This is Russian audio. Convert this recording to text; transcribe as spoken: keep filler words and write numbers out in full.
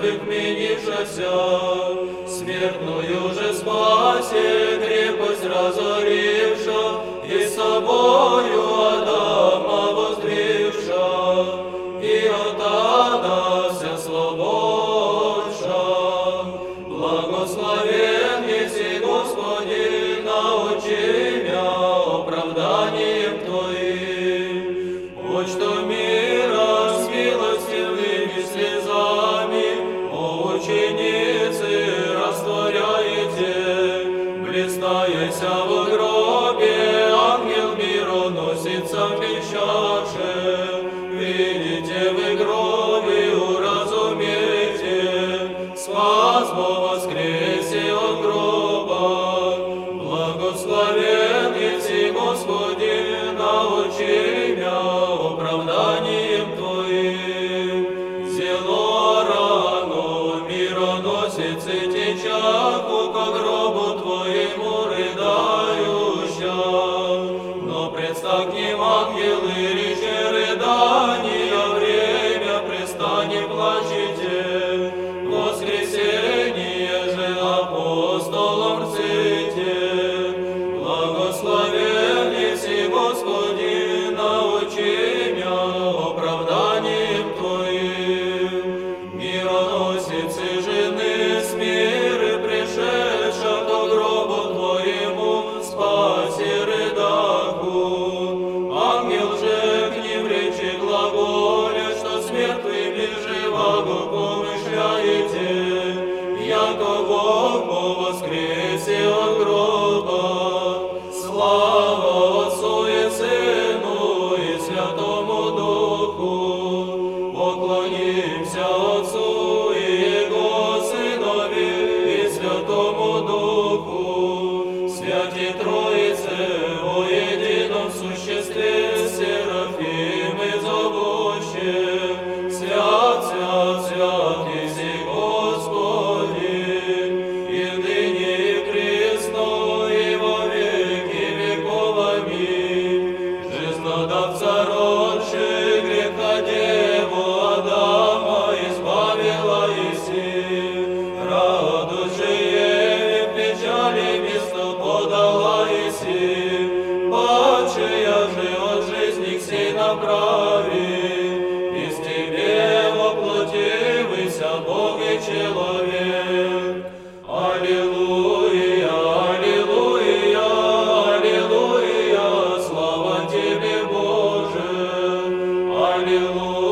вменившася, смертную же спаси, крепость разоривша, и собою Адама воздвигша, и от ада вся свободша. Благословен еси, Господи, научи мя оправданием Твоим. Вот что мира с милостивыми слезами, о ученицы, растворяете. Блистаяся во гробе, ангел мироносицам вещаше. Видите вы гробы, уразумейте, спас во воскресе от гроба. Благословен еси, Господи, научи мя оправданием Твоим. Зело рано мироносицы течаку ко гробу Твоему рыдающа. Но предстак к ним ангелы, рече рыдания, время престане плачете. Воскресение же апостолом рците. Благословен еси, Господи, научи мя оправданием Твоим. Мироносицы жены с миры пришедша ко гробу Твоему, спаси рыдаку. Ангел же к ним речи глаголя, что с мертвыми живаго помышляете, яко Бог по воскресе от гроба. Слава Отцу и Сыну и Святому Духу. Поклонимся Отцу и Его Сынові и Святому Духу. Святі Троице во едином существе, серафимы зовуще. Свят, свят, свят еси, Господи, и ныне и присно, и во веки веков. Аминь. Жизнодавца родши, греха Деву Адама избавила еси. Радость же ей в печали место подала еси. Падшая же от жизни к сей направи. Из Тебе воплотився Бог и человек. Аллилуйя, аллилуйя, аллилуйя, слава Тебе, Боже. Аллилуйя.